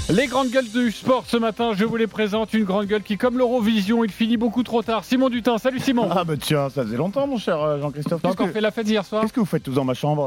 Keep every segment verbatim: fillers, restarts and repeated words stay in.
Les grandes gueules du sport ce matin, je vous les présente. Une grande gueule qui, comme l'Eurovision, il finit beaucoup trop tard. Simon Dutin, salut Simon. Ah bah tiens, ça faisait longtemps mon cher Jean-Christophe. T'as encore que... fait la fête hier soir? Qu'est-ce que vous faites tous dans ma chambre?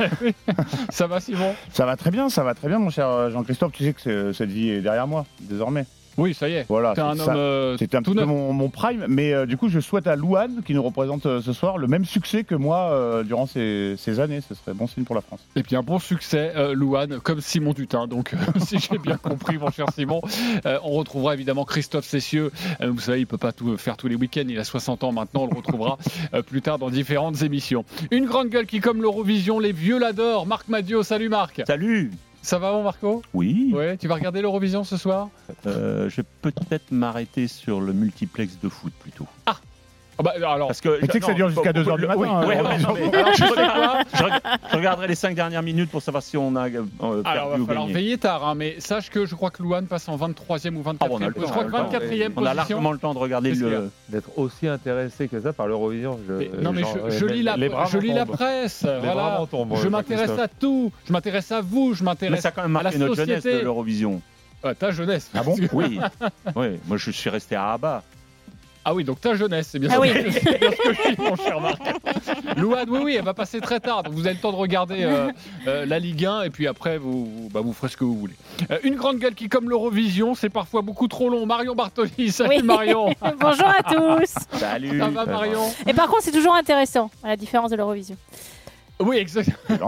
Ça va Simon? Ça va très bien, ça va très bien mon cher Jean-Christophe. Tu sais que cette vie est derrière moi, désormais. Oui, ça y est. Voilà, t'es un ça, homme euh, c'était un tout petit peu neuf. mon, mon prime, mais euh, du coup je souhaite à Louane, qui nous représente euh, ce soir, le même succès que moi euh, durant ces, ces années. Ce serait bon signe pour la France. Et bien, bon succès, euh, Louane, comme Simon Dutin. Donc, euh, si j'ai bien compris, mon cher Simon, euh, on retrouvera évidemment Christophe Cessieux. Euh, vous savez, il ne peut pas tout faire tous les week-ends. Il a soixante ans maintenant. On le retrouvera euh, plus tard dans différentes émissions. Une grande gueule qui, comme l'Eurovision, les vieux l'adorent. Marc Madiot, salut Marc. Salut. Ça va, mon Marco? Oui. Ouais, tu vas regarder l'Eurovision ce soir? euh, Je vais peut-être m'arrêter sur le multiplex de foot plutôt. Ah, ah bah, alors, Parce que Mais tu sais que ça dure jusqu'à deux heures du matin. Oui, hein, ouais, l'Eurovision. ouais, mais- alors, je, regarde- je regarde- je regarderai les cinq dernières minutes pour savoir si on a euh, alors, perdu va ou falloir gagné. veiller tard, hein, mais sache que je crois que Louane passe en vingt-troisième ou Ah bon, on a vingt-quatrième. le temps, je crois on a que le temps. vingt-quatrième On a position. largement le temps de regarder Qu'est-ce qu'il y a le. D'être aussi intéressé que ça par l'Eurovision. Je, Mais non mais genre, je, je euh, lis la, les bras je m'en lis la tombent. presse, Les bras voilà. m'en tombent, Je m'intéresse Jean-Christophe. à tout, je m'intéresse à vous, je Mais m'intéresse ça a quand même à la marqué notre jeunesse société. de l'Eurovision. Ah, ta jeunesse. Ah bon? Oui. Oui. Moi, je suis resté à Abba. Ah oui, donc ta jeunesse, c'est bien, Ah sûr. oui. C'est bien ce que je dis, mon cher Marc. Louane, oui, oui, elle va passer très tard, donc vous avez le temps de regarder euh, euh, la Ligue un, et puis après, vous, vous- bah, vous ferez ce que vous voulez. Euh, une grande gueule qui, comme l'Eurovision, c'est parfois beaucoup trop long. Marion Bartoli, salut Oui. Marion. Bonjour à tous. Salut. Ça va Marion? Et par contre, c'est toujours intéressant, à la différence de l'Eurovision. Oui, exactement.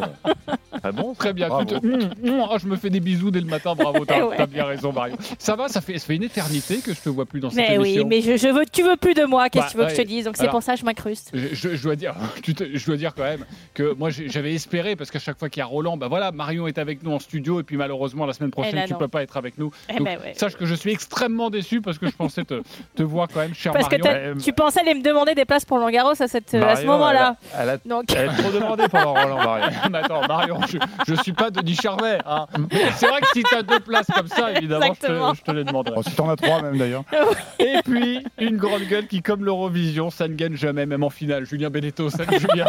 Ah bon Très bien. Bravo. Tu te- Mmh, mmh, oh, je me fais des bisous dès le matin, bravo, t'as Eh ouais. t'as bien raison Marion. Ça va, ça fait, ça fait une éternité que je te vois plus dans cette Mais émission. oui, mais je, je veux, tu veux plus de moi, qu'est-ce Bah, que tu veux que je ouais. te dise? Donc c'est Alors- pour ça que je m'incruste. Je, je- je dois dire, tu te- je dois dire quand même que moi j'ai- j'avais espéré, parce qu'à chaque fois qu'il y a Roland, bah voilà, Marion est avec nous en studio, et puis malheureusement la semaine prochaine là, tu non. peux pas être avec nous. Eh Donc, ben ouais. sache que je suis extrêmement déçu parce que je pensais te, te voir quand même, cher Parce que Marion. t'as- tu pensais aller me demander des places pour Langaros à, cette, à ce Marion, moment-là. Elle a, elle a- Donc, elle a trop demandé pendant Roland Barrière. Mais attends, Marion, je, je suis pas Denis Charvet. Hein. Mais c'est vrai que si tu as deux places comme ça, évidemment, je te, Exactement. je te les demanderai. Bon, si t'en as trois même d'ailleurs. Et puis, une grande gueule qui, comme l'Eurovision, ça ne gagne jamais, même en finale. Julien Benetto, salut Julien.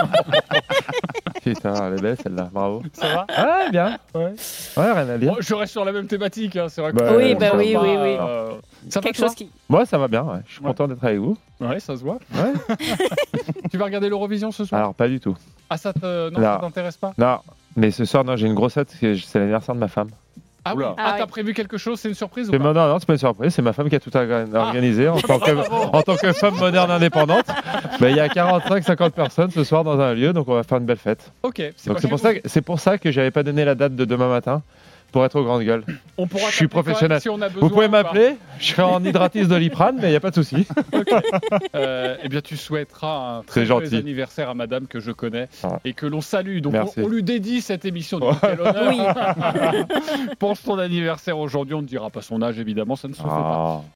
Putain, elle est belle celle-là, bravo. Ça va? Ah, bien. Ouais. Ouais, rien à dire. Bon, je reste sur la même thématique, hein. C'est vrai que Bah, Oui, on bah change oui, pas, oui, oui. euh, Ça va quelque toi chose qui. Moi, ça va bien, ouais. Je suis Ouais. content d'être avec vous. Ouais, ça se voit. Ouais. Tu vas regarder l'Eurovision ce soir? Alors, pas du tout. Ah, ça te... non, Non. ça t'intéresse pas? Non, mais ce soir, non, j'ai une grosse hâte, parce que c'est l'anniversaire de ma femme. Ah oui. Oula. Ah, Ah t'as ouais. prévu quelque chose? C'est une surprise ou C'est- pas? Non, non, c'est pas une surprise, c'est ma femme qui a tout orga- organisé en, tant que, Bravo. en tant que femme moderne indépendante. Ben, il y a quarante-cinq cinquante personnes ce soir dans un lieu, donc on va faire une belle fête. Ok. Donc pas c'est pour, grave. ça que- c'est pour ça que j'avais pas donné la date de demain matin pour être aux grandes gueules. On pourra je suis t'appeler quand même professionnel. si on a besoin, Vous pouvez ou pas. m'appeler, je serai en hydratis de Liprane, mais il n'y a pas de souci. Euh, eh bien, tu souhaiteras un très C'est joyeux gentil. anniversaire à madame que je connais Ah. et que l'on salue. Donc, Merci. on, on lui dédie cette émission. Donc, quel honneur. Oui. Pense ton anniversaire aujourd'hui, on ne dira pas son âge, évidemment, ça ne se fait pas. Ah.